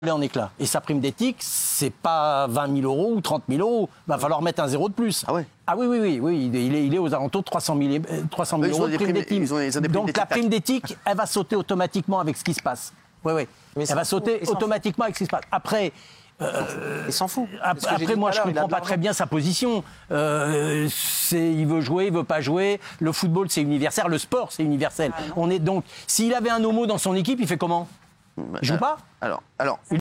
en éclat. Et sa prime d'éthique, c'est pas 20 000 € ou 30 000 €. Il va falloir mettre un zéro de plus. Ah ouais. Ah oui. Il est aux alentours de 300 000 € de prime d'éthique. Donc la prime d'éthique, elle va sauter automatiquement avec ce qui se passe. Oui. Elle va sauter automatiquement avec ce qui se passe. Après... il s'en fout. Après, moi, je ne comprends pas très bien sa position. Il veut jouer, il ne veut pas jouer. Le football, c'est universel. Le sport, c'est universel. Donc, s'il avait un homo dans son équipe, il fait comment ? Il ne joue pas ? Alors,